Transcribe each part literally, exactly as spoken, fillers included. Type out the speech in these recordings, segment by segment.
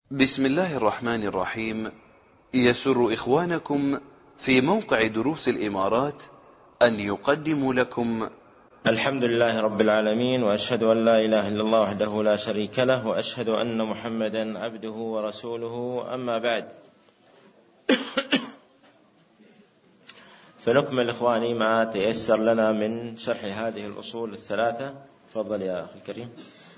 بسم الله الرحمن الرحيم. يسر إخوانكم في موقع دروس الإمارات أن يقدموا لكم الحمد لله رب العالمين، وأشهد أن لا إله إلا الله وحده لا شريك له، وأشهد أن محمدا عبده ورسوله. أما بعد، فنكمل إخواني ما تيسر لنا من شرح هذه الأصول الثلاثة. تفضل يا أخي الكريم.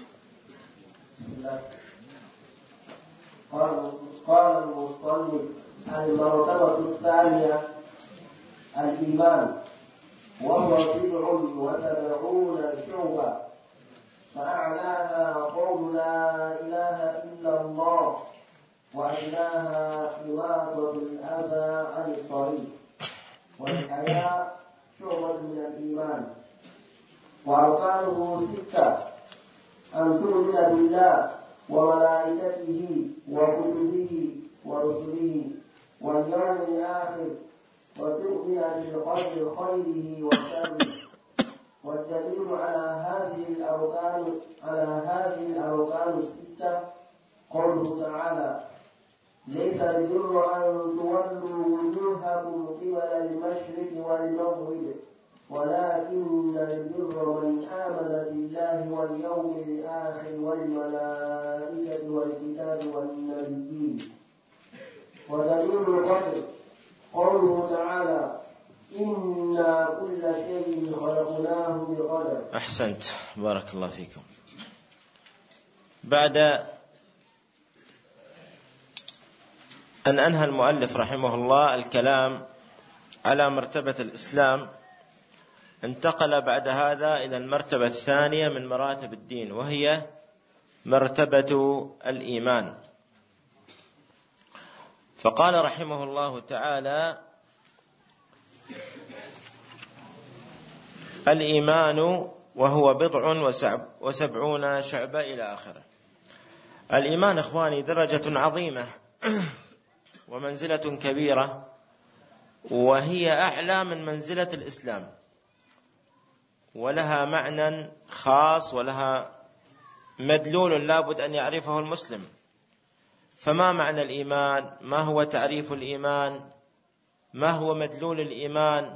قال المصنف: المرتبة الثانية الإيمان، وهو بضع وسبعون شعبة، فأعلاها قول لا إله إلا الله، وأدناها إماطة الأذى عن الطريق، والحياء شعبة من الإيمان. وأركانه ستة: أن تؤمن بالله وملائكته وكتبه ورسله واليوم الآخر، وتؤمن بالقدر خيره وشره. والدليل على هذه الأركان على هذه الأركان الستة قوله تعالى: ليس البر أن تولوا وجوهكم قبل المشرق والمغرب، ولكن البر من آمن بالله واليوم الآخر والملائكة والكتاب والنبيين. ودليل القدر قوله تعالى: إنا كل شيء خلقناه بقدر. أحسنت، بارك الله فيكم. بعد أن أنهى المؤلف رحمه الله الكلام على مرتبة الإسلام، انتقل بعد هذا إلى المرتبة الثانية من مراتب الدين، وهي مرتبة الإيمان. فقال رحمه الله تعالى: الإيمان وهو بضع وسبعون شعبة إلى آخره. الإيمان إخواني درجة عظيمة ومنزلة كبيرة، وهي أعلى من منزلة الإسلام، ولها معنى خاص ولها مدلول لابد أن يعرفه المسلم. فما معنى الإيمان؟ ما هو تعريف الإيمان؟ ما هو مدلول الإيمان؟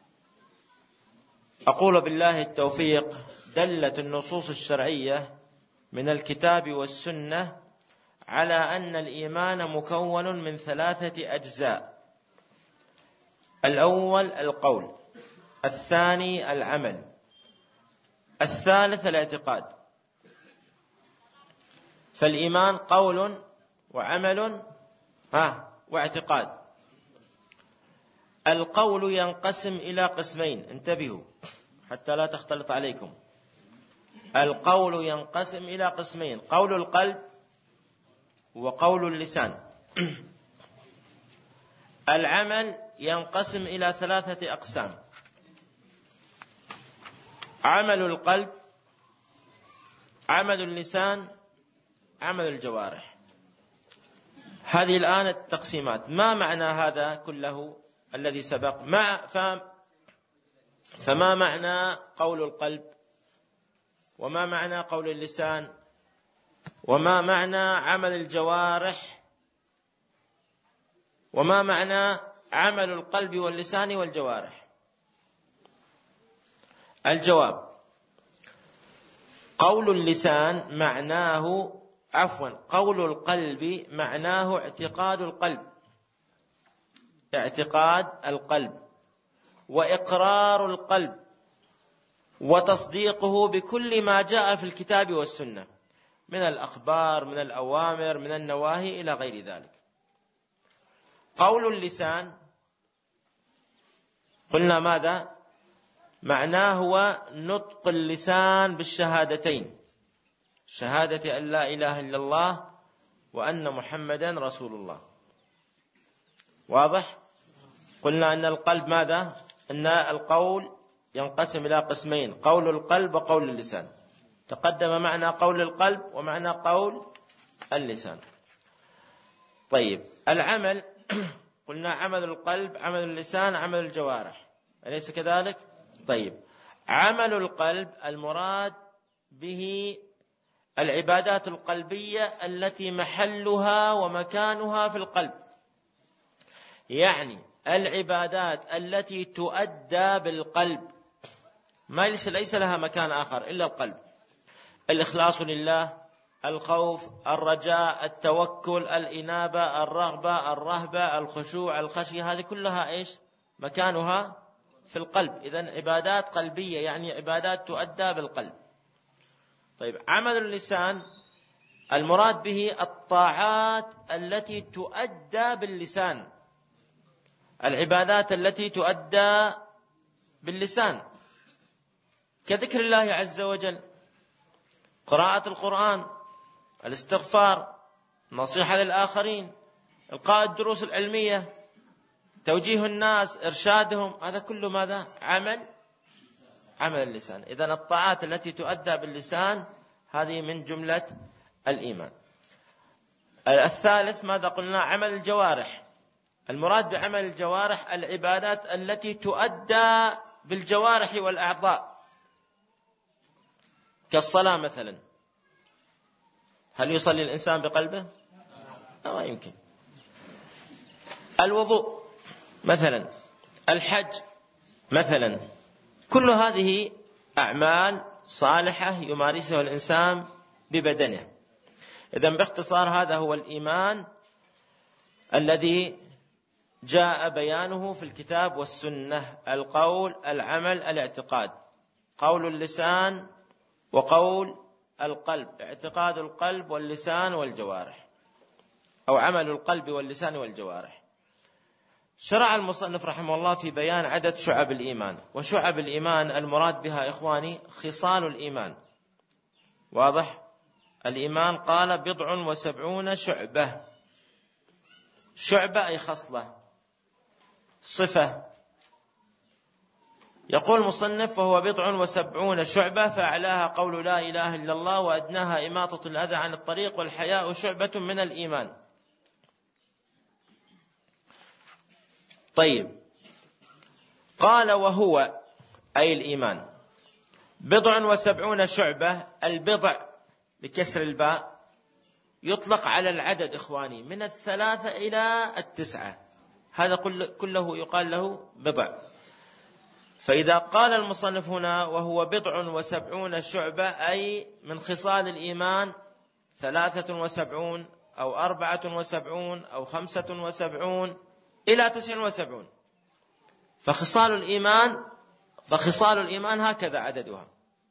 أقول بالله التوفيق، دلت النصوص الشرعية من الكتاب والسنة على أن الإيمان مكون من ثلاثة أجزاء: الأول القول، الثاني العمل، الثالث الاعتقاد. فالإيمان قول وعمل ها واعتقاد. القول ينقسم إلى قسمين، انتبهوا حتى لا تختلط عليكم. القول ينقسم إلى قسمين: قول القلب وقول اللسان. العمل ينقسم إلى ثلاثة أقسام: عمل القلب، عمل اللسان، عمل الجوارح. هذه الآن التقسيمات. ما معنى هذا كله الذي سبق؟ ما فما معنى قول القلب، وما معنى قول اللسان، وما معنى عمل الجوارح، وما معنى عمل القلب واللسان والجوارح؟ الجواب: قول اللسان معناه عفوا قول القلب معناه اعتقاد القلب اعتقاد القلب وإقرار القلب وتصديقه بكل ما جاء في الكتاب والسنة من الأخبار، من الأوامر، من النواهي إلى غير ذلك. قول اللسان قلنا ماذا؟ معناه هو نطق اللسان بالشهادتين، شهادة أن لا إله إلا الله وأن محمدا رسول الله. واضح؟ قلنا أن القلب ماذا؟ أن القول ينقسم إلى قسمين: قول القلب وقول اللسان. تقدم معنى قول القلب ومعنى قول اللسان. طيب، العمل قلنا عمل القلب، عمل اللسان، عمل الجوارح، أليس كذلك؟ طيب، عمل القلب المراد به العبادات القلبية التي محلها ومكانها في القلب، يعني العبادات التي تؤدى بالقلب، ما ليس لها مكان آخر إلا القلب. الإخلاص لله، الخوف، الرجاء، التوكل، الإنابة، الرغبة، الرهبة، الخشوع، الخشية، هذه كلها إيش؟ مكانها في القلب. إذن عبادات قلبية يعني عبادات تؤدى بالقلب. طيب، عمل اللسان المراد به الطاعات التي تؤدى باللسان، العبادات التي تؤدى باللسان كذكر الله عز وجل، قراءة القرآن، الاستغفار، النصيحة للآخرين، إلقاء الدروس العلمية، توجيه الناس، إرشادهم، هذا كله ماذا؟ عمل عمل اللسان. إذن الطاعات التي تؤدى باللسان هذه من جملة الإيمان. الثالث ماذا قلنا؟ عمل الجوارح. المراد بعمل الجوارح العبادات التي تؤدى بالجوارح والأعضاء، كالصلاة مثلا، هل يصلي الإنسان بقلبه؟ لا يمكن. الوضوء مثلا، الحج مثلا، كل هذه أعمال صالحة يمارسها الإنسان ببدنه. إذن باختصار هذا هو الإيمان الذي جاء بيانه في الكتاب والسنة: القول، العمل، الاعتقاد. قول اللسان وقول القلب، اعتقاد القلب واللسان والجوارح، أو عمل القلب واللسان والجوارح. شرع المصنف رحمه الله في بيان عدد شعب الإيمان. وشعب الإيمان المراد بها إخواني خصال الإيمان. واضح؟ الإيمان قال بضع وسبعون شعبة. شعبة أي خصلة، صفة. يقول المصنف: وهو بضع وسبعون شعبة، فأعلاها قول لا إله إلا الله، وأدناها إماطة الأذى عن الطريق، والحياء شعبة من الإيمان. طيب، قال وهو أي الإيمان بضع وسبعون شعبة. البضع بكسر الباء يطلق على العدد إخواني من الثلاثة إلى التسعة، هذا كله يقال له بضع. فإذا قال المصنف هنا وهو بضع وسبعون شعبة، أي من خصال الإيمان ثلاثة وسبعون أو أربعة وسبعون أو خمسة وسبعون إلى تسع وسبعون. فخصال الإيمان فخصال الإيمان هكذا عددها.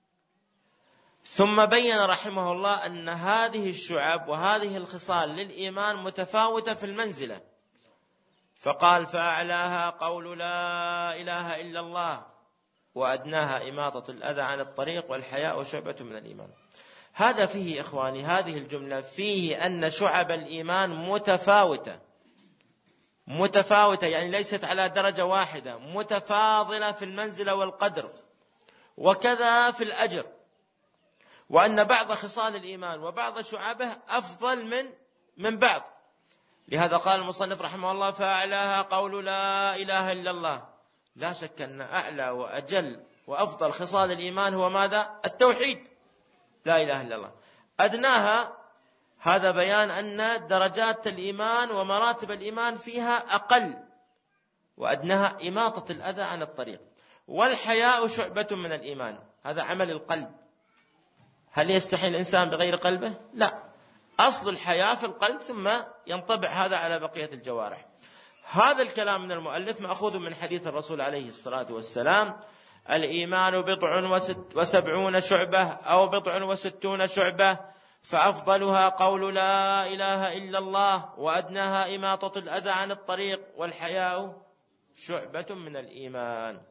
ثم بين رحمه الله أن هذه الشعب وهذه الخصال للإيمان متفاوتة في المنزلة، فقال: فأعلاها قول لا إله إلا الله، وأدناها إماطة الأذى عن الطريق، والحياء شعبة من الإيمان. هذا فيه إخواني، هذه الجملة فيه أن شعب الإيمان متفاوتة متفاوتة يعني ليست على درجة واحدة، متفاضلة في المنزلة والقدر، وكذا في الأجر، وأن بعض خصال الإيمان وبعض شعبه أفضل من من بعض. لهذا قال المصنف رحمه الله: فأعلاها قول لا إله إلا الله. لا شك أن أعلى وأجل وأفضل خصال الإيمان هو ماذا؟ التوحيد، لا إله إلا الله. أدناها هذا بيان أن درجات الإيمان ومراتب الإيمان فيها أقل، وأدناها إماطة الأذى عن الطريق. والحياء شعبة من الإيمان، هذا عمل القلب. هل يستحي الإنسان بغير قلبه؟ لا، أصل الحياة في القلب، ثم ينطبع هذا على بقية الجوارح. هذا الكلام من المؤلف مأخوذ من حديث الرسول عليه الصلاة والسلام: الإيمان بضع وسبعون شعبة أو بضع وستون شعبة، فأفضلها قول لا إله إلا الله، وأدناها إماطة الأذى عن الطريق، والحياء شعبة من الإيمان.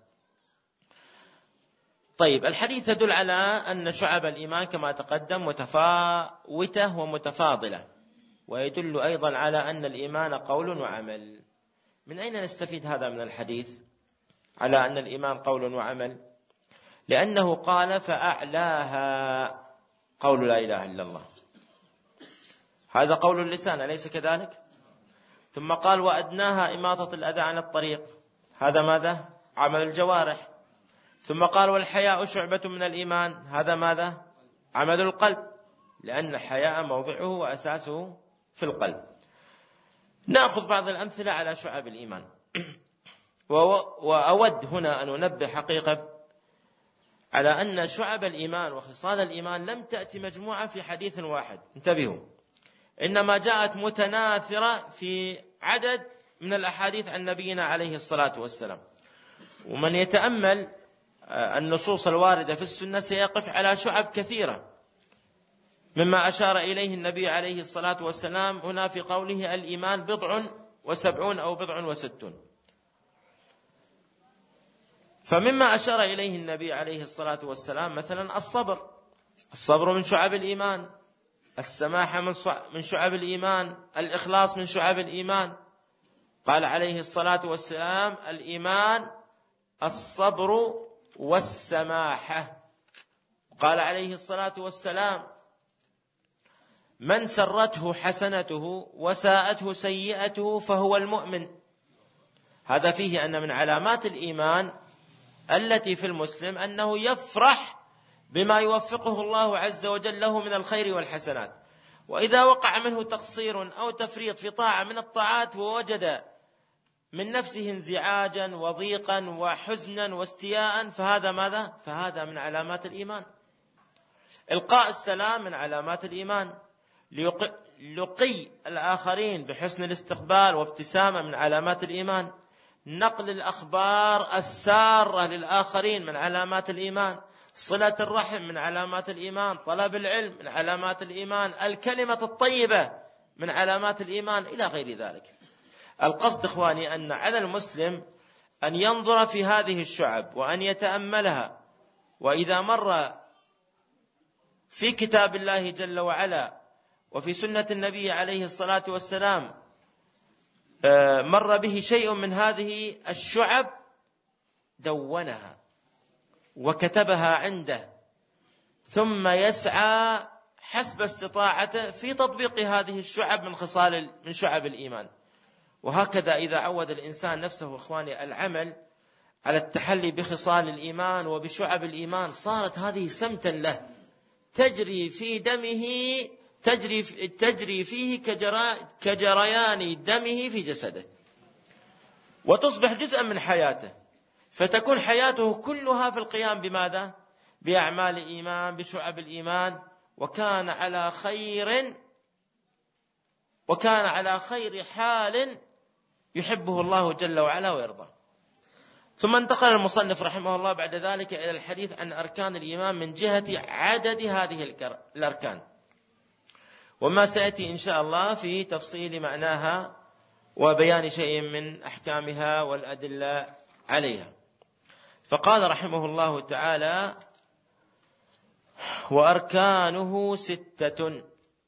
طيب، الحديث يدل على أن شعب الإيمان كما تقدم متفاوتة ومتفاضلة، ويدل أيضا على أن الإيمان قول وعمل. من أين نستفيد هذا من الحديث على أن الإيمان قول وعمل؟ لأنه قال: فأعلاها قول لا إله إلا الله، هذا قول اللسان، أليس كذلك؟ ثم قال: وأدناها إماطة الأذى عن الطريق، هذا ماذا؟ عمل الجوارح. ثم قال: والحياء شعبة من الإيمان، هذا ماذا؟ عمل القلب. لأن الحياء موضعه وأساسه في القلب. نأخذ بعض الأمثلة على شعب الإيمان. وأود هنا أن أنبه حقيقة على أن شعب الإيمان وخصال الإيمان لم تأتي مجموعة في حديث واحد، انتبهوا، إنما جاءت متناثرة في عدد من الأحاديث عن نبينا عليه الصلاة والسلام. ومن يتأمل النصوص الواردة في السنة سيقف على شعب كثيرة، مما أشار إليه النبي عليه الصلاة والسلام هنا في قوله الإيمان بضع وسبعون أو بضع وستون. فمما أشار إليه النبي عليه الصلاة والسلام مثلا الصبر، الصبر من شعب الإيمان، السماحة من شعب الإيمان، الإخلاص من شعب الإيمان. قال عليه الصلاة والسلام الإيمان الصبر والسماحة. قال عليه الصلاة والسلام من سرته حسنته وساءته سيئته فهو المؤمن. هذا فيه أن من علامات الإيمان التي في المسلم أنه يفرح بما يوفقه الله عز وجل له من الخير والحسنات، وإذا وقع منه تقصير أو تفريط في طاعة من الطاعات ووجد من نفسه انزعاجا وضيقا وحزنا واستياء فهذا ماذا؟ فهذا من علامات الإيمان. إلقاء السلام من علامات الإيمان، لقي الآخرين بحسن الاستقبال وابتسامة من علامات الإيمان، نقل الأخبار السارة للآخرين من علامات الإيمان، صلة الرحم من علامات الإيمان، طلب العلم من علامات الإيمان، الكلمة الطيبة من علامات الإيمان، إلى غير ذلك. القصد إخواني أن على المسلم أن ينظر في هذه الشعب وأن يتأملها، وإذا مر في كتاب الله جل وعلا وفي سنة النبي عليه الصلاة والسلام مر به شيء من هذه الشعب دونها وكتبها عنده، ثم يسعى حسب استطاعته في تطبيق هذه الشعب من خصال من شعب الإيمان. وهكذا إذا عود الإنسان نفسه إخواني العمل على التحلي بخصال الإيمان وبشعب الإيمان، صارت هذه سمتا له تجري في دمه، تجري تجري فيه كجريان دمه في جسده، وتصبح جزءا من حياته، فتكون حياته كلها في القيام بماذا؟ بأعمال الإيمان، بشعب الإيمان، وكان على خير وكان على خير حال يحبه الله جل وعلا ويرضاه. ثم انتقل المصنف رحمه الله بعد ذلك إلى الحديث عن أركان الإيمان من جهة عدد هذه الأركان، وما سيأتي إن شاء الله في تفصيل معناها وبيان شيء من أحكامها والأدلة عليها. فقال رحمه الله تعالى: وأركانه ستة: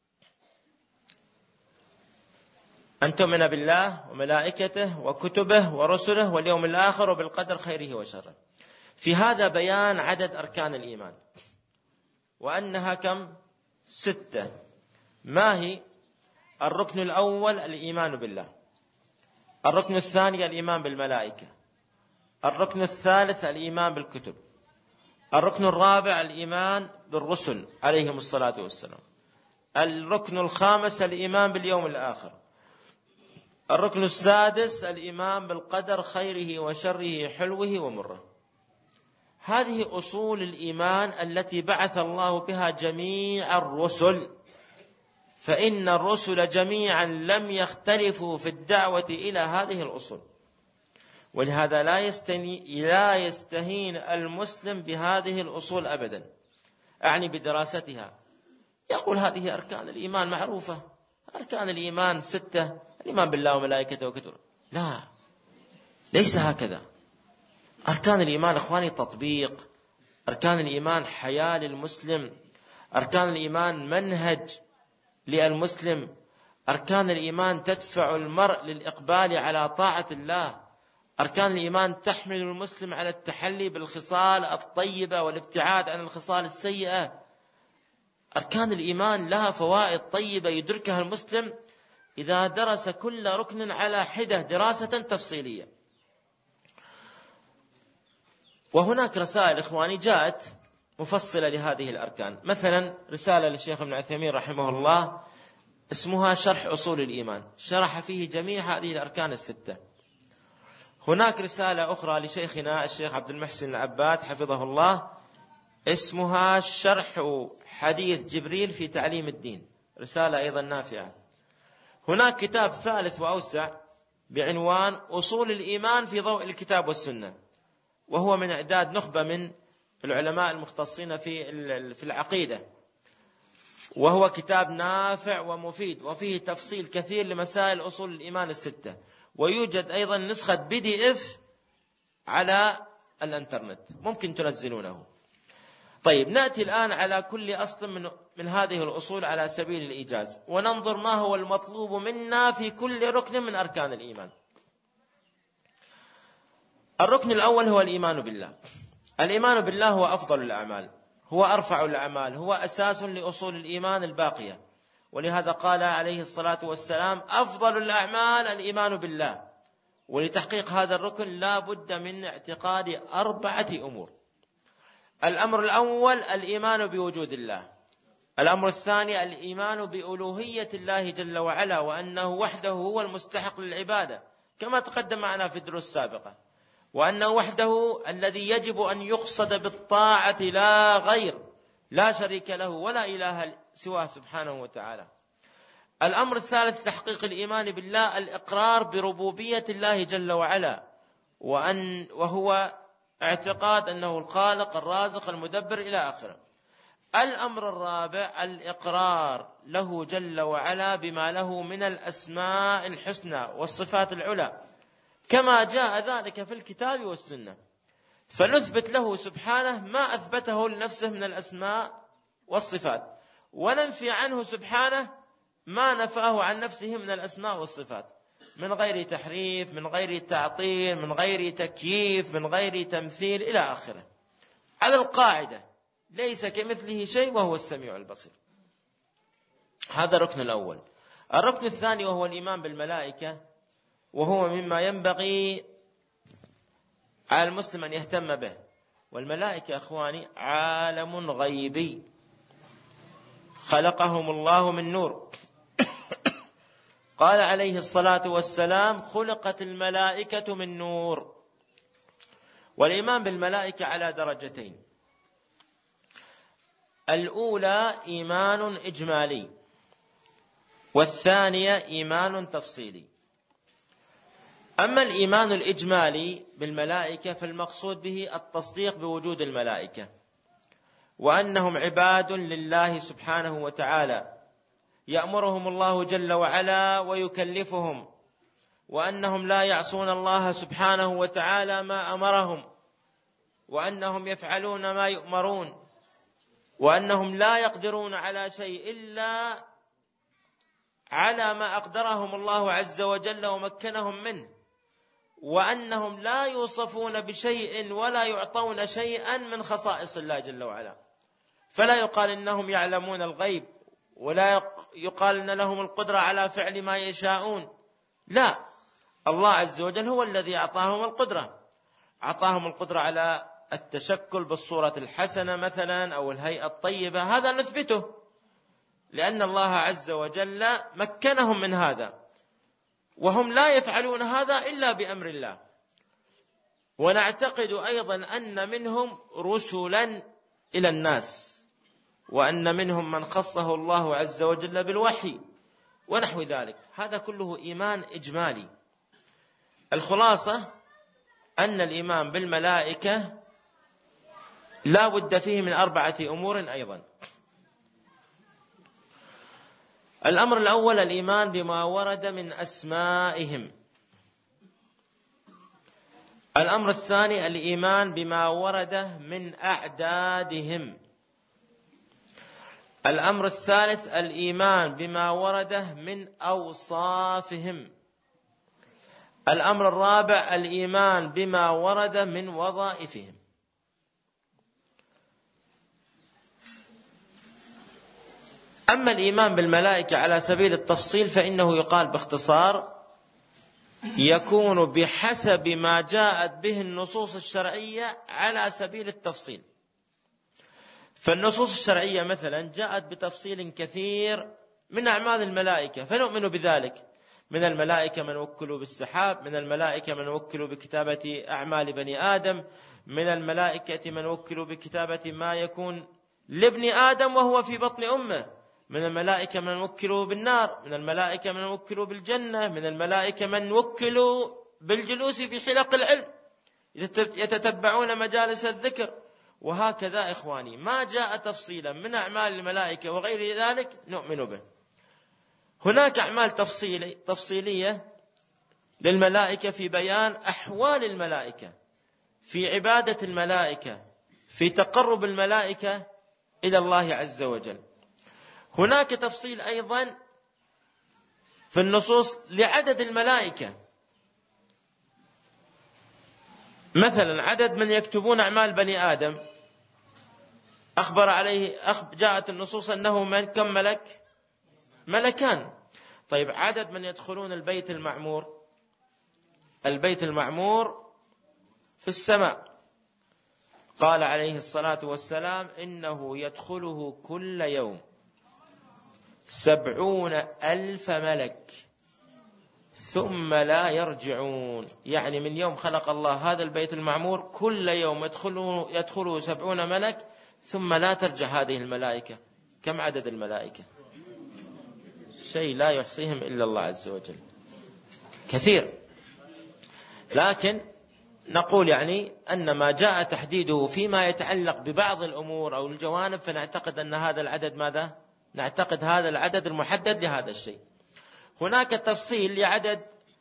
أن تؤمن بالله وملائكته وكتبه ورسله واليوم الآخر وبالقدر خيره وشره. في هذا بيان عدد أركان الإيمان وأنها كم؟ ستة. ما هي؟ الركن الأول الإيمان بالله، الركن الثاني الإيمان بالملائكة، الركن الثالث الإيمان بالكتب، الركن الرابع الإيمان بالرسل عليهم الصلاة والسلام، الركن الخامس الإيمان باليوم الآخر، الركن السادس الإيمان بالقدر خيره وشره حلوه ومره. هذه أصول الإيمان التي بعث الله بها جميع الرسل، فإن الرسل جميعا لم يختلفوا في الدعوة إلى هذه الأصول، ولهذا لا يستني لا يستهين المسلم بهذه الأصول أبدا، أعني بدراستها. يقول هذه أركان الإيمان معروفة، أركان الإيمان ستة، الإيمان بالله وملائكته وكتبه. لا، ليس هكذا. أركان الإيمان إخواني تطبيق، أركان الإيمان حياة للمسلم، أركان الإيمان منهج للمسلم، أركان الإيمان تدفع المرء للإقبال على طاعة الله، أركان الإيمان تحمل المسلم على التحلي بالخصال الطيبة والابتعاد عن الخصال السيئة. أركان الإيمان لها فوائد طيبة يدركها المسلم إذا درس كل ركن على حدة دراسة تفصيلية. وهناك رسائل إخواني جاءت مفصلة لهذه الأركان. مثلا رسالة للشيخ ابن عثيمين رحمه الله اسمها شرح أصول الإيمان، شرح فيه جميع هذه الأركان الستة. هناك رسالة أخرى لشيخنا الشيخ عبد المحسن العباد حفظه الله اسمها شرح حديث جبريل في تعليم الدين، رسالة أيضا نافعة. هناك كتاب ثالث وأوسع بعنوان أصول الإيمان في ضوء الكتاب والسنة، وهو من إعداد نخبة من العلماء المختصين في في العقيدة، وهو كتاب نافع ومفيد وفيه تفصيل كثير لمسائل أصول الإيمان الستة. ويوجد أيضا نسخة بي دي إف على الانترنت ممكن تنزلونه. طيب نأتي الآن على كل أصل من, من هذه الأصول على سبيل الإيجاز، وننظر ما هو المطلوب منا في كل ركن من أركان الإيمان. الركن الأول هو الإيمان بالله. الإيمان بالله هو أفضل الأعمال، هو أرفع الأعمال، هو أساس لأصول الإيمان الباقية. ولهذا قال عليه الصلاة والسلام أفضل الأعمال الإيمان بالله. ولتحقيق هذا الركن لا بد من اعتقاد أربعة أمور. الأمر الأول الإيمان بوجود الله. الأمر الثاني الإيمان بألوهية الله جل وعلا، وأنه وحده هو المستحق للعبادة كما تقدم معنا في الدروس السابقة، وأنه وحده الذي يجب أن يقصد بالطاعة لا غير، لا شريك له ولا إله سواه سبحانه وتعالى. الأمر الثالث تحقيق الإيمان بالله الإقرار بربوبية الله جل وعلا، وأن وهو اعتقاد أنه الخالق الرازق المدبر إلى آخره. الأمر الرابع الإقرار له جل وعلا بما له من الأسماء الحسنى والصفات العلى كما جاء ذلك في الكتاب والسنة، فنثبت له سبحانه ما أثبته لنفسه من الأسماء والصفات، وننفي عنه سبحانه ما نفاه عن نفسه من الأسماء والصفات، من غير تحريف، من غير تعطيل، من غير تكييف، من غير تمثيل إلى آخره، على القاعدة ليس كمثله شيء وهو السميع البصير. هذا الركن الأول. الركن الثاني وهو الإيمان بالملائكة، وهو مما ينبغي على المسلم أن يهتم به. والملائكة أخواني عالم غيبي خلقهم الله من نور. قال عليه الصلاة والسلام خلقت الملائكة من نور. والإيمان بالملائكة على درجتين: الأولى إيمان إجمالي، والثانية إيمان تفصيلي. أما الإيمان الإجمالي بالملائكة فالمقصود به التصديق بوجود الملائكة، وأنهم عباد لله سبحانه وتعالى يأمرهم الله جل وعلا ويكلفهم، وأنهم لا يعصون الله سبحانه وتعالى ما أمرهم، وأنهم يفعلون ما يؤمرون، وأنهم لا يقدرون على شيء إلا على ما أقدرهم الله عز وجل ومكنهم منه، وأنهم لا يوصفون بشيء ولا يعطون شيئا من خصائص الله جل وعلا. فلا يقال إنهم يعلمون الغيب، ولا يقال إن لهم القدرة على فعل ما يشاءون، لا، الله عز وجل هو الذي أعطاهم القدرة، أعطاهم القدرة على التشكل بالصورة الحسنة مثلا أو الهيئة الطيبة، هذا نثبته لأن الله عز وجل مكنهم من هذا، وهم لا يفعلون هذا إلا بأمر الله. ونعتقد أيضا أن منهم رسلا إلى الناس، وأن منهم من خصه الله عز وجل بالوحي ونحو ذلك. هذا كله إيمان إجمالي. الخلاصة أن الإيمان بالملائكة لا بد فيه من أربعة أمور أيضا. الأمر الأول الإيمان بما ورد من أسمائهم. الأمر الثاني الإيمان بما ورد من أعدادهم. الأمر الثالث الإيمان بما ورد من أوصافهم. الأمر الرابع الإيمان بما ورد من وظائفهم. أما الإيمان بالملائكة على سبيل التفصيل فإنه يقال باختصار يكون بحسب ما جاءت به النصوص الشرعية على سبيل التفصيل. فالنصوص الشرعية مثلا جاءت بتفصيل كثير من أعمال الملائكة فنؤمن بذلك. من الملائكة من وكلوا بالسحاب، من الملائكة من وكلوا بكتابة أعمال بني آدم، من الملائكة من وكلوا بكتابة ما يكون لابن آدم وهو في بطن أمه، من الملائكة من وكلوا بالنار، من الملائكة من وكلوا بالجنة، من الملائكة من وكلوا بالجلوس في حلق العلم يتتبعون مجالس الذكر. وهكذا إخواني ما جاء تفصيلا من أعمال الملائكة وغير ذلك نؤمن به. هناك أعمال تفصيلي تفصيلية للملائكة في بيان أحوال الملائكة، في عبادة الملائكة، في تقرب الملائكة إلى الله عز وجل. هناك تفصيل أيضا في النصوص لعدد الملائكة، مثلا عدد من يكتبون أعمال بني آدم أخبر عليه جاءت النصوص أنه من كم ملك؟ ملكان. طيب عدد من يدخلون البيت المعمور؟ البيت المعمور في السماء، قال عليه الصلاة والسلام إنه يدخله كل يوم سبعون ألف ملك ثم لا يرجعون. يعني من يوم خلق الله هذا البيت المعمور كل يوم يدخله, يدخله سبعون ملك ثم لا ترجع هذه الملائكة. كم عدد الملائكة؟ شيء لا يحصيهم إلا الله عز وجل، كثير. لكن نقول يعني أن ما جاء تحديده فيما يتعلق ببعض الأمور أو الجوانب فنعتقد أن هذا العدد ماذا؟ نعتقد هذا العدد المحدد لهذا الشيء. هناك تفصيل لعدد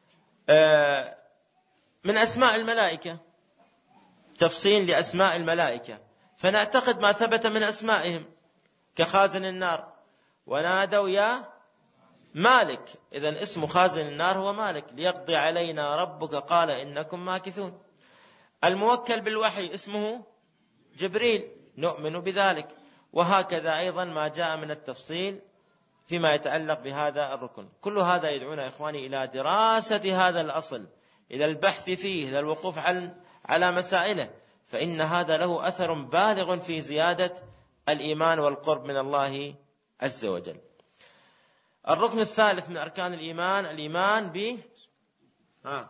من أسماء الملائكة، تفصيل لأسماء الملائكة، فنعتقد ما ثبت من أسمائهم كخازن النار، ونادوا يا مالك، إذن اسم خازن النار هو مالك، ليقضي علينا ربك قال إنكم ماكثون. الموكل بالوحي اسمه جبريل، نؤمن بذلك. وهكذا أيضا ما جاء من التفصيل فيما يتعلق بهذا الركن. كل هذا يدعونا إخواني إلى دراسة هذا الأصل، إلى البحث فيه، إلى الوقوف على مسائله، فإن هذا له أثر بالغ في زيادة الإيمان والقرب من الله عز وجل. الركن الثالث من أركان الإيمان الإيمان ب آه.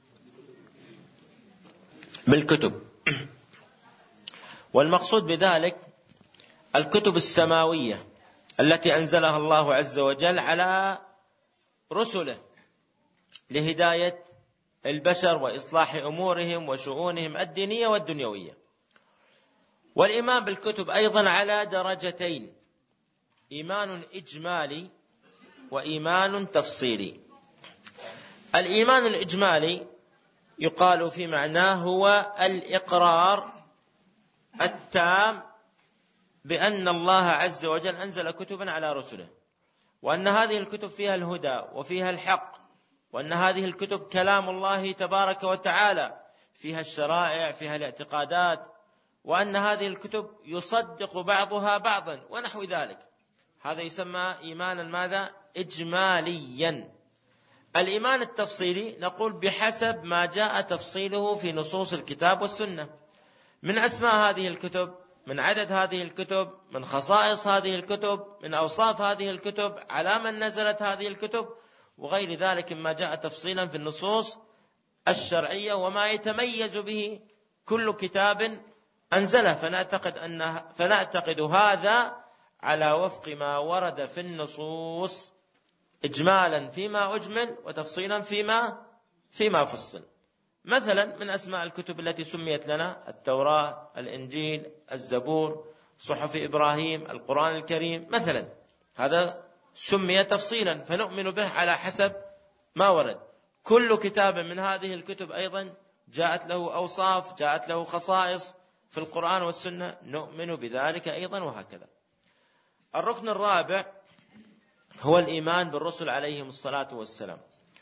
بالكتب، والمقصود بذلك الكتب السماوية التي أنزلها الله عز وجل على رسله لهداية البشر وإصلاح أمورهم وشؤونهم الدينية والدنيوية. والإيمان بالكتب أيضا على درجتين: إيمان إجمالي وإيمان تفصيلي. الإيمان الإجمالي يقال في معناه هو الإقرار التام بأن الله عز وجل أنزل كتبا على رسله، وأن هذه الكتب فيها الهدى وفيها الحق، وأن هذه الكتب كلام الله تبارك وتعالى، فيها الشرائع، فيها الاعتقادات، وأن هذه الكتب يصدق بعضها بعضا ونحو ذلك. هذا يسمى إيمانا ماذا؟ إجماليا. الإيمان التفصيلي نقول بحسب ما جاء تفصيله في نصوص الكتاب والسنة، من أسماء هذه الكتب، من عدد هذه الكتب، من خصائص هذه الكتب، من أوصاف هذه الكتب، على من نزلت هذه الكتب، وغير ذلك مما جاء تفصيلا في النصوص الشرعية وما يتميز به كل كتاب أنزله. فنعتقد أن فنعتقد هذا على وفق ما ورد في النصوص، إجمالا فيما أجمل وتفصيلا فيما فيما فصل. مثلا من أسماء الكتب التي سميت لنا التوراة، الإنجيل، الزبور، صحف إبراهيم، القرآن الكريم مثلا، هذا سمي تفصيلا فنؤمن به على حسب ما ورد. كل كتاب من هذه الكتب أيضا جاءت له أوصاف، جاءت له خصائص في القرآن والسنة، نؤمن بذلك أيضا، وهكذا. الركن الرابع هو الإيمان بالرسل عليهم الصلاة والسلام.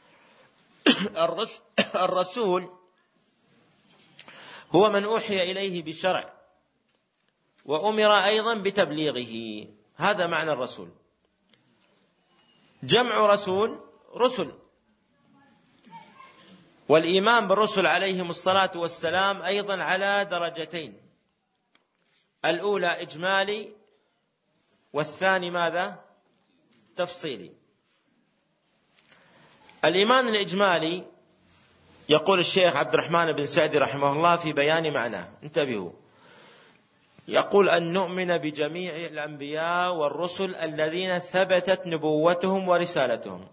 الرسول هو من أوحي إليه بشرع وأمر أيضا بتبليغه، هذا معنى الرسول. جمع رسول رسل. والإيمان بالرسل عليهم الصلاة والسلام أيضا على درجتين: الأولى إجمالي والثاني ماذا؟ تفصيلي. الإيمان الإجمالي يقول الشيخ عبد الرحمن بن سعدي رحمه الله في بيان معناه، انتبهوا، يقول أن نؤمن بجميع الأنبياء والرسل الذين ثبتت نبوتهم ورسالتهم،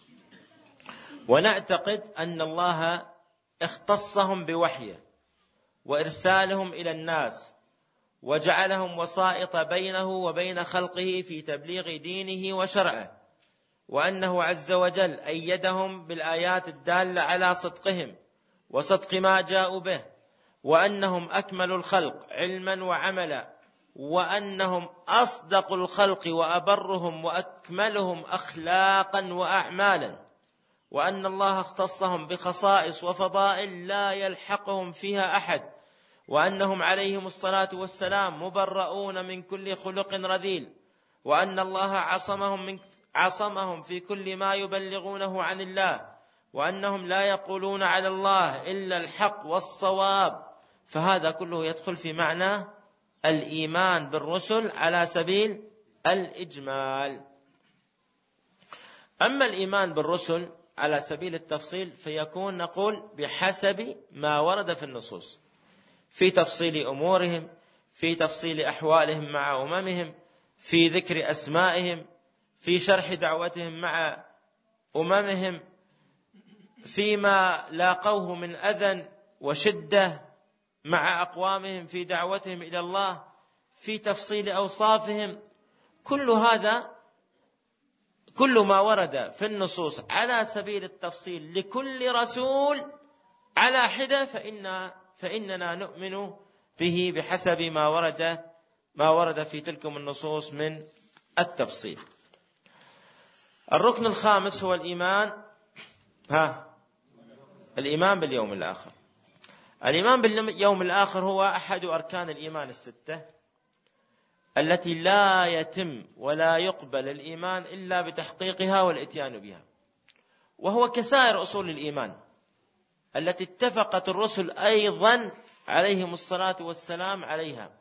ونعتقد أن الله اختصهم بوحيه وإرسالهم إلى الناس، وجعلهم وسائط بينه وبين خلقه في تبليغ دينه وشرعه، وأنه عز وجل أيدهم بالآيات الدالة على صدقهم وصدق ما جاءوا به، وأنهم أكمل الخلق علما وعملا، وأنهم أصدق الخلق وأبرهم وأكملهم أخلاقا وأعمالا، وأن الله اختصهم بخصائص وفضائل لا يلحقهم فيها أحد، وأنهم عليهم الصلاة والسلام مبرؤون من كل خلق رذيل، وأن الله عصمهم من عصمهم في كل ما يبلغونه عن الله، وأنهم لا يقولون على الله إلا الحق والصواب. فهذا كله يدخل في معنى الإيمان بالرسل على سبيل الإجمال. أما الإيمان بالرسل على سبيل التفصيل فيكون نقول بحسب ما ورد في النصوص، في تفصيل أمورهم، في تفصيل أحوالهم مع أممهم، في ذكر أسمائهم، في شرح دعوتهم مع أممهم، فيما لاقوه من أذى وشدة مع أقوامهم في دعوتهم إلى الله، في تفصيل أوصافهم. كل هذا كل ما ورد في النصوص على سبيل التفصيل لكل رسول على حدة فإن فإننا نؤمن به بحسب ما ورد ما ورد في تلكم النصوص من التفصيل. الركن الخامس هو الإيمان ها الإيمان باليوم الآخر. الإيمان باليوم الآخر هو أحد أركان الإيمان الستة التي لا يتم ولا يقبل الإيمان إلا بتحقيقها والإتيان بها، وهو كسائر أصول الإيمان التي اتفقت الرسل أيضا عليهم الصلاة والسلام عليها.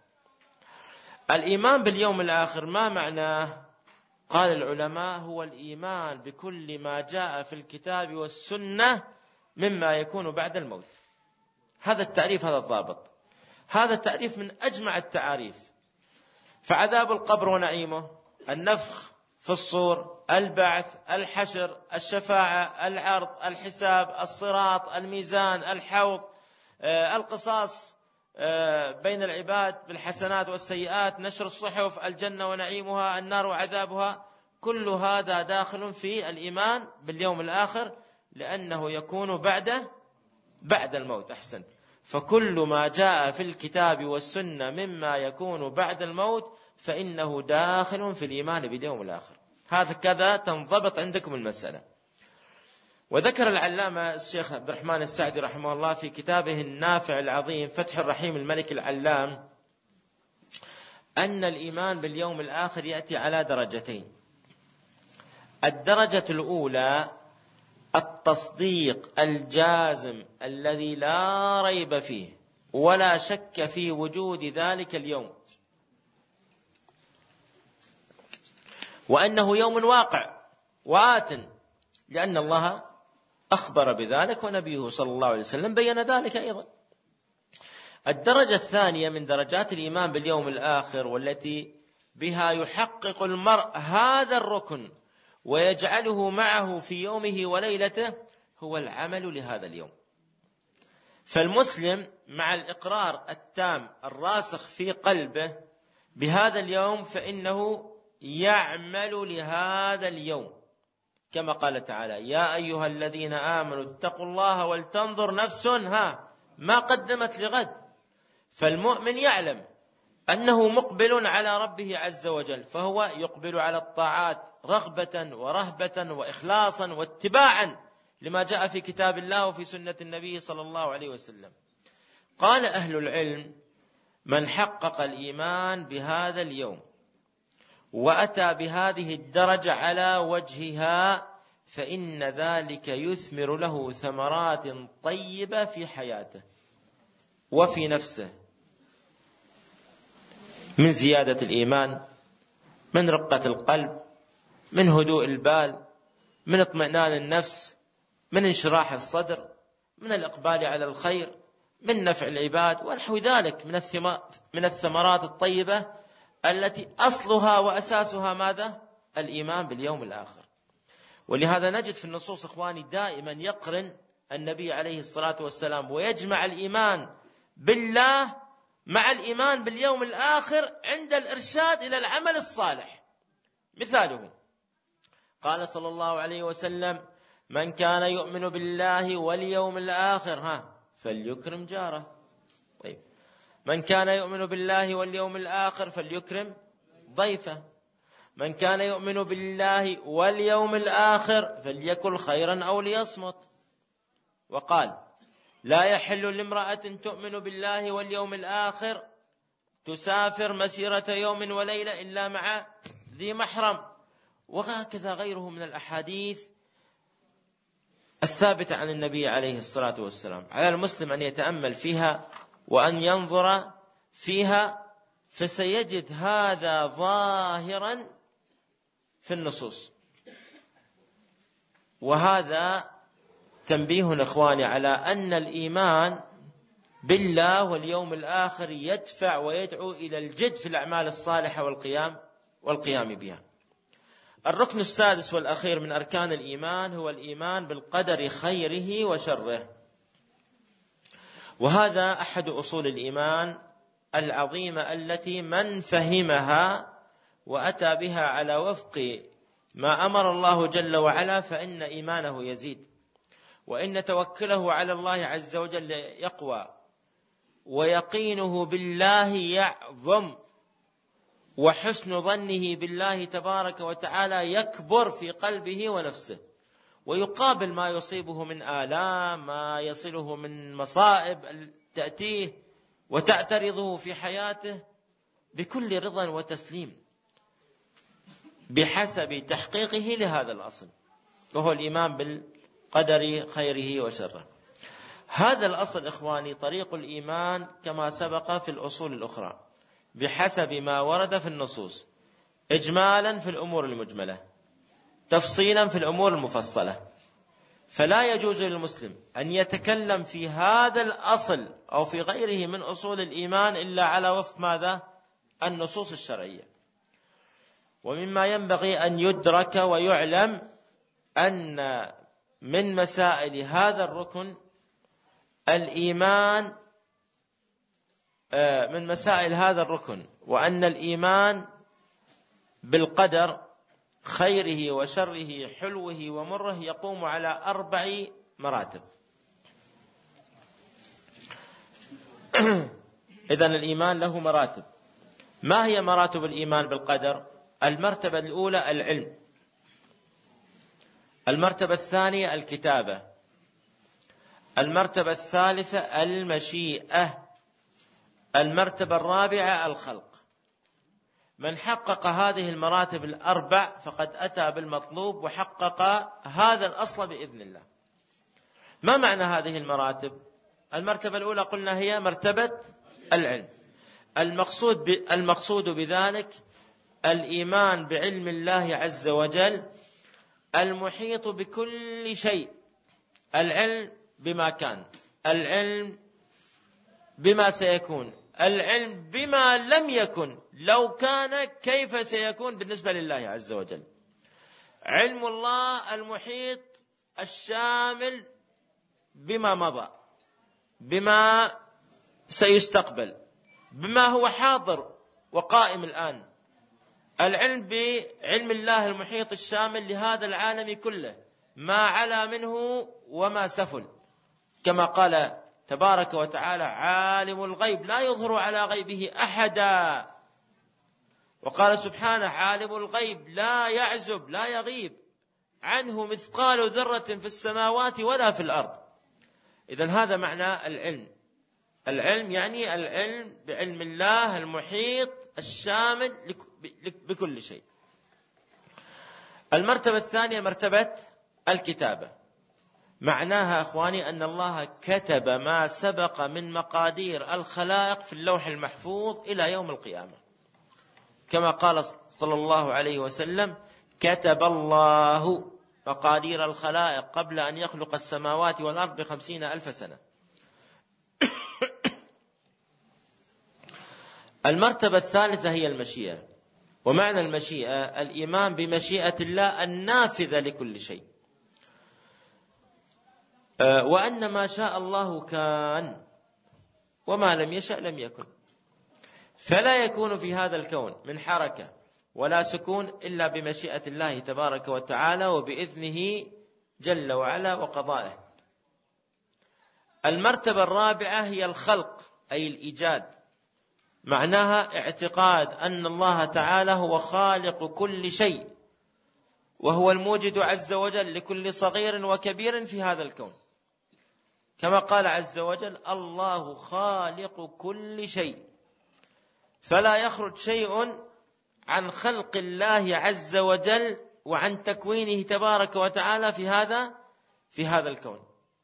الإيمان باليوم الآخر ما معناه؟ قال العلماء هو الإيمان بكل ما جاء في الكتاب والسنة مما يكون بعد الموت. هذا التعريف، هذا الضابط، هذا التعريف من أجمع التعاريف. فعذاب القبر ونعيمه، النفخ في الصور، البعث، الحشر، الشفاعة، العرض، الحساب، الصراط، الميزان، الحوض، آه، القصاص آه، بين العباد بالحسنات والسيئات، نشر الصحف، الجنة ونعيمها، النار وعذابها، كل هذا داخل في الإيمان باليوم الآخر، لأنه يكون بعد بعد الموت. أحسنت. فكل ما جاء في الكتاب والسنة مما يكون بعد الموت فإنه داخل في الإيمان باليوم الآخر. هذا كذا تنضبط عندكم المسألة. وذكر العلامة الشيخ عبد الرحمن السعدي رحمه الله في كتابه النافع العظيم فتح الرحيم الملك العلام أن الإيمان باليوم الآخر يأتي على درجتين. الدرجة الأولى التصديق الجازم الذي لا ريب فيه ولا شك في وجود ذلك اليوم، وأنه يوم واقع وآت، لأن الله أخبر بذلك ونبيه صلى الله عليه وسلم بيّن ذلك أيضا. الدرجة الثانية من درجات الإيمان باليوم الآخر والتي بها يحقق المرء هذا الركن ويجعله معه في يومه وليلته هو العمل لهذا اليوم. فالمسلم مع الإقرار التام الراسخ في قلبه بهذا اليوم فإنه يعمل لهذا اليوم، كما قال تعالى: يا أيها الذين آمنوا اتقوا الله ولتنظر نفس ها ما قدمت لغد. فالمؤمن يعلم أنه مقبل على ربه عز وجل، فهو يقبل على الطاعات رغبة ورهبة وإخلاصا واتباعا لما جاء في كتاب الله وفي سنة النبي صلى الله عليه وسلم. قال أهل العلم: من حقق الإيمان بهذا اليوم وأتى بهذه الدرجة على وجهها فإن ذلك يثمر له ثمرات طيبة في حياته وفي نفسه من زيادة الإيمان، من رقة القلب، من هدوء البال، من اطمئنان النفس، من انشراح الصدر، من الإقبال على الخير، من نفع العباد ونحو ذلك من الثمرات الطيبة التي أصلها وأساسها ماذا؟ الإيمان باليوم الآخر. ولهذا نجد في النصوص إخواني دائما يقرن النبي عليه الصلاة والسلام ويجمع الإيمان بالله مع الإيمان باليوم الآخر عند الإرشاد إلى العمل الصالح. مثاله قال صلى الله عليه وسلم: من كان يؤمن بالله واليوم الآخر ها فليكرم جاره. طيب، من كان يؤمن بالله واليوم الآخر فليكرم ضيفه. من كان يؤمن بالله واليوم الآخر فليكل خيرا أو ليصمت. وقال: لا يحل لامرأة تؤمن بالله واليوم الآخر تسافر مسيرة يوم وليلة إلا مع ذي محرم. وهكذا غيره من الأحاديث الثابتة عن النبي عليه الصلاة والسلام. على المسلم أن يتأمل فيها وأن ينظر فيها، فسيجد هذا ظاهرا في النصوص. وهذا تنبيه إخواني على أن الإيمان بالله واليوم الآخر يدفع ويدعو إلى الجد في الأعمال الصالحة والقيام والقيام بها. الركن السادس والأخير من أركان الإيمان هو الإيمان بالقدر خيره وشره. وهذا أحد أصول الإيمان العظيمة التي من فهمها وأتى بها على وفق ما أمر الله جل وعلا فإن إيمانه يزيد، وإن توكله على الله عز وجل يقوى، ويقينه بالله يعظم، وحسن ظنه بالله تبارك وتعالى يكبر في قلبه ونفسه. ويقابل ما يصيبه من آلام، ما يصله من مصائب تأتيه وتعترضه في حياته بكل رضا وتسليم بحسب تحقيقه لهذا الأصل، وهو الإيمان بالقدر خيره وشره. هذا الأصل إخواني طريق الإيمان كما سبق في الأصول الأخرى بحسب ما ورد في النصوص، إجمالا في الأمور المجملة، تفصيلا في الأمور المفصلة. فلا يجوز للمسلم أن يتكلم في هذا الأصل أو في غيره من أصول الإيمان إلا على وفق ماذا؟ النصوص الشرعية. ومما ينبغي أن يدرك ويعلم أن من مسائل هذا الركن الإيمان من مسائل هذا الركن وأن الإيمان بالقدر خيره وشره حلوه ومره يقوم على أربع مراتب. إذن الإيمان له مراتب. ما هي مراتب الإيمان بالقدر؟ المرتبة الأولى العلم، المرتبة الثانية الكتابة، المرتبة الثالثة المشيئة، المرتبة الرابعة الخلق. من حقق هذه المراتب الأربع فقد أتى بالمطلوب وحقق هذا الأصل بإذن الله. ما معنى هذه المراتب؟ المرتبة الأولى قلنا هي مرتبة العلم. المقصود المقصود بذلك الإيمان بعلم الله عز وجل المحيط بكل شيء، العلم بما كان، العلم بما سيكون، العلم بما لم يكن، لو كان كيف سيكون بالنسبة لله عز وجل. علم الله المحيط الشامل بما مضى، بما سيستقبل، بما هو حاضر وقائم الآن. العلم بعلم الله المحيط الشامل لهذا العالم كله، ما علا منه وما سفل، كما قال تبارك وتعالى: عالم الغيب لا يظهر على غيبه أحدا. وقال سبحانه: عالم الغيب لا يعزب لا يغيب عنه مثقال ذرة في السماوات ولا في الأرض. إذن هذا معنى العلم. العلم يعني العلم بعلم الله المحيط الشامل بكل شيء. المرتبة الثانية مرتبة الكتابة. معناها أخواني أن الله كتب ما سبق من مقادير الخلائق في اللوح المحفوظ إلى يوم القيامة. كما قال صلى الله عليه وسلم: كتب الله مقادير الخلائق قبل أن يخلق السماوات والأرض بخمسين ألف سنة. المرتبة الثالثة هي المشيئة. ومعنى المشيئة الإيمان بمشيئة الله النافذة لكل شيء، وأن ما شاء الله كان وما لم يشأ لم يكن. فلا يكون في هذا الكون من حركة ولا سكون إلا بمشيئة الله تبارك وتعالى وبإذنه جل وعلا وقضائه. المرتبة الرابعة هي الخلق أي الإيجاد، معناها اعتقاد أن الله تعالى هو خالق كل شيء، وهو الموجد عز وجل لكل صغير وكبير في هذا الكون، كما قال عز وجل: الله خالق كل شيء. فلا يخرج شيء عن خلق الله عز وجل وعن تكوينه تبارك وتعالى في هذا في هذا الكون.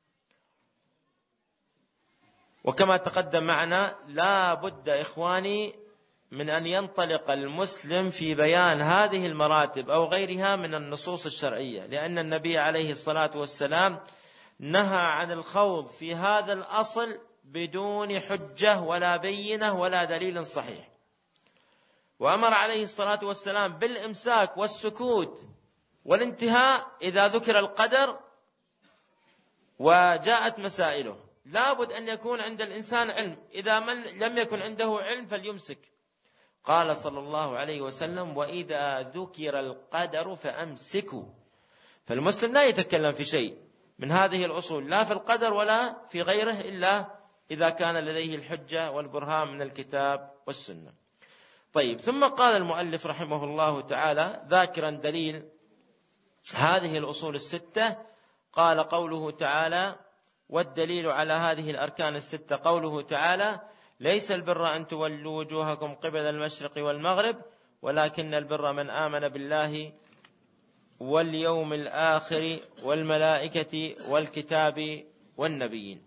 وكما تقدم معنا، لا بد إخواني من أن ينطلق المسلم في بيان هذه المراتب أو غيرها من النصوص الشرعية، لأن النبي عليه الصلاة والسلام نهى عن الخوض في هذا الأصل بدون حجة ولا بينة ولا دليل صحيح، وأمر عليه الصلاة والسلام بالإمساك والسكوت والانتهاء إذا ذكر القدر وجاءت مسائله. لابد أن يكون عند الإنسان علم، إذا من لم يكن عنده علم فليمسك. قال صلى الله عليه وسلم: وإذا ذكر القدر فأمسكوا. فالمسلم لا يتكلم في شيء من هذه الأصول، لا في القدر ولا في غيره، إلا إذا كان لديه الحجة والبرهان من الكتاب والسنة. طيب، ثم قال المؤلف رحمه الله تعالى ذاكرا دليل هذه الأصول الستة، قال: قوله تعالى: والدليل على هذه الأركان الستة قوله تعالى: ليس البر أن تولوا وجوهكم قبل المشرق والمغرب ولكن البر من آمن بالله واليوم الآخر والملائكة والكتاب والنبيين.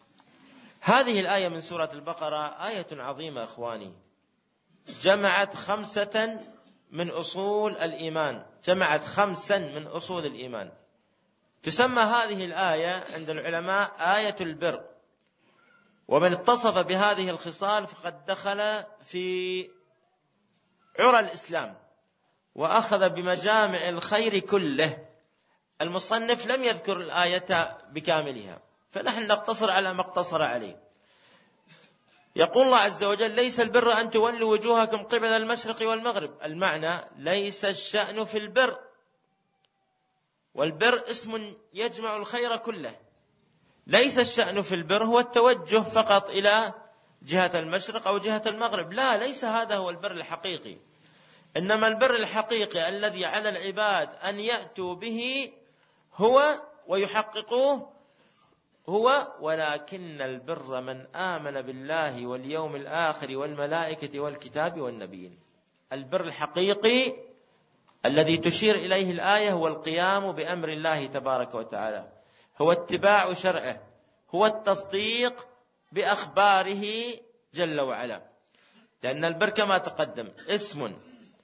هذه الآية من سورة البقرة آية عظيمة إخواني، جمعت خمسة من أصول الإيمان، جمعت خمسا من أصول الإيمان. تسمى هذه الآية عند العلماء آية البر، ومن اتصف بهذه الخصال فقد دخل في عرى الإسلام وأخذ بمجامع الخير كله. المصنف لم يذكر الآية بكاملها، فنحن نقتصر على ما اقتصر عليه. يقول الله عز وجل: ليس البر أن تولوا وجوهكم قبل المشرق والمغرب. المعنى: ليس الشأن في البر، والبر اسم يجمع الخير كله. ليس الشأن في البر هو التوجه فقط إلى جهة المشرق أو جهة المغرب، لا، ليس هذا هو البر الحقيقي. إنما البر الحقيقي الذي على العباد أن يأتوا به هو ويحققوه هو: ولكن البر من آمن بالله واليوم الآخر والملائكة والكتاب والنبيين. البر الحقيقي الذي تشير إليه الآية هو القيام بأمر الله تبارك وتعالى، هو اتباع شرعه، هو التصديق بأخباره جل وعلا. لأن البر كما تقدم اسم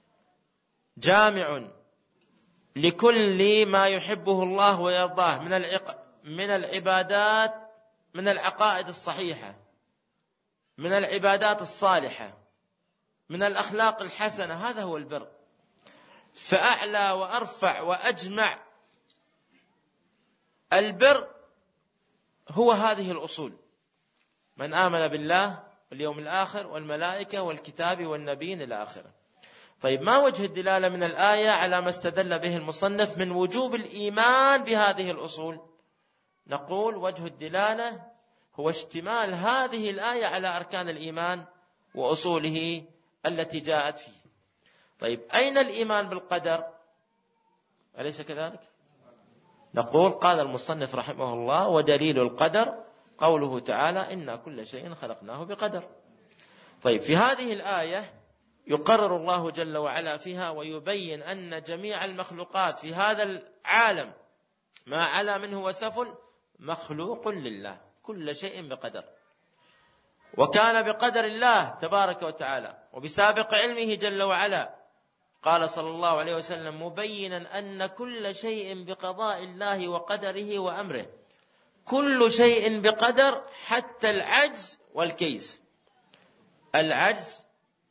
جامع لكل ما يحبه الله ويرضاه من العق... من العبادات، من العقائد الصحيحة، من العبادات الصالحة، من الأخلاق الحسنة. هذا هو البر. فأعلى وأرفع وأجمع البر هو هذه الأصول: من آمن بالله واليوم الآخر والملائكة والكتاب والنبيين إلى آخره. طيب، ما وجه الدلالة من الآية على ما استدل به المصنف من وجوب الإيمان بهذه الأصول؟ نقول: وجه الدلالة هو اشتمال هذه الآية على أركان الإيمان وأصوله التي جاءت فيه. طيب، أين الإيمان بالقدر؟ أليس كذلك؟ نقول: قال المصنف رحمه الله: ودليل القدر قوله تعالى: إنا كل شيء خلقناه بقدر. طيب، في هذه الآية يقرر الله جل وعلا فيها ويبين أن جميع المخلوقات في هذا العالم ما علا منه وسفل مخلوق لله، كل شيء بقدر. وكان بقدر الله تبارك وتعالى وبسابق علمه جل وعلا. قال صلى الله عليه وسلم مبينا أن كل شيء بقضاء الله وقدره وأمره، كل شيء بقدر حتى العجز والكيس. العجز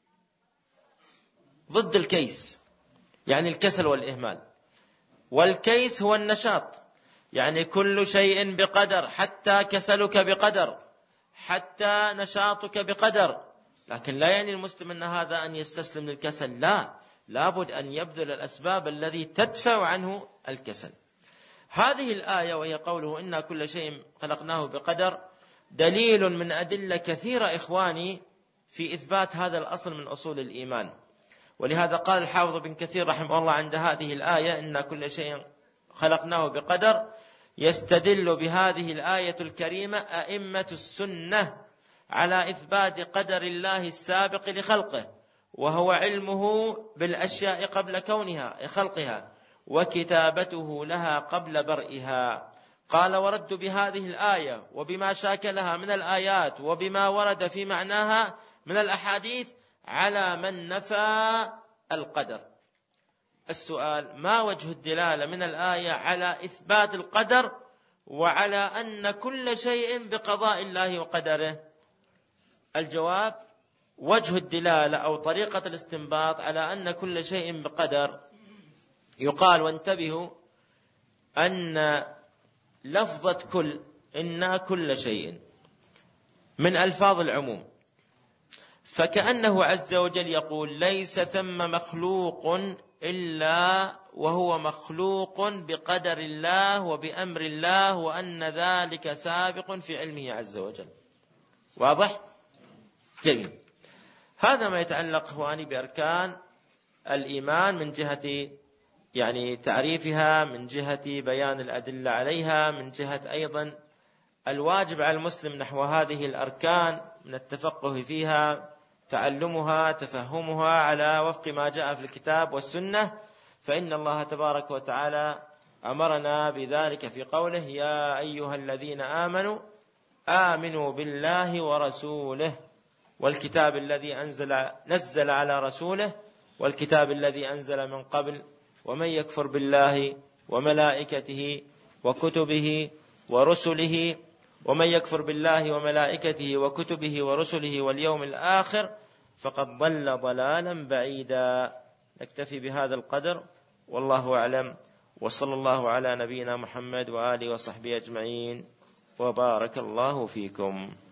ضد الكيس، يعني الكسل والإهمال، والكيس هو النشاط، يعني كل شيء بقدر، حتى كسلك بقدر، حتى نشاطك بقدر. لكن لا يعني المسلم أن هذا أن يستسلم للكسل، لا، لابد أن يبذل الأسباب الذي تدفع عنه الكسل. هذه الآية وهي قوله إنا كل شيء خلقناه بقدر دليل من أدلة كثيرة إخواني في إثبات هذا الأصل من أصول الإيمان. ولهذا قال الحافظ بن كثير رحمه الله عند هذه الآية إنا كل شيء خلقناه بقدر، يستدل بهذه الآية الكريمة أئمة السنة على إثبات قدر الله السابق لخلقه، وهو علمه بالأشياء قبل كونها خلقها، وكتابته لها قبل برئها. قال ورد بهذه الآية وبما شاكلها من الآيات وبما ورد في معناها من الأحاديث على من نفى القدر. السؤال: ما وجه الدلالة من الآية على إثبات القدر وعلى أن كل شيء بقضاء الله وقدره؟ الجواب: وجه الدلالة أو طريقة الاستنباط على أن كل شيء بقدر يقال، وانتبهوا، أن لفظة كل، إنا كل شيء، من ألفاظ العموم، فكأنه عز وجل يقول ليس ثم مخلوق إلا وهو مخلوق بقدر الله وبأمر الله، وأن ذلك سابق في علمه عز وجل. واضح؟ جميل. هذا ما يتعلق إخواني بأركان الإيمان من جهة يعني تعريفها، من جهة بيان الأدلة عليها، من جهة أيضا الواجب على المسلم نحو هذه الأركان من التفقه فيها، تعلمها، تفهمها على وفق ما جاء في الكتاب والسنة. فإن الله تبارك وتعالى أمرنا بذلك في قوله يا أيها الذين آمنوا آمنوا بالله ورسوله والكتاب الذي أنزل نزل على رسوله والكتاب الذي أنزل من قبل، ومن يكفر بالله وملائكته وكتبه ورسله ومن يكفر بالله وملائكته وكتبه ورسله واليوم الآخر فقد ضل ضلالا بعيدا. نكتفي بهذا القدر، والله أعلم، وصلى الله على نبينا محمد وآله وصحبه أجمعين، وبارك الله فيكم.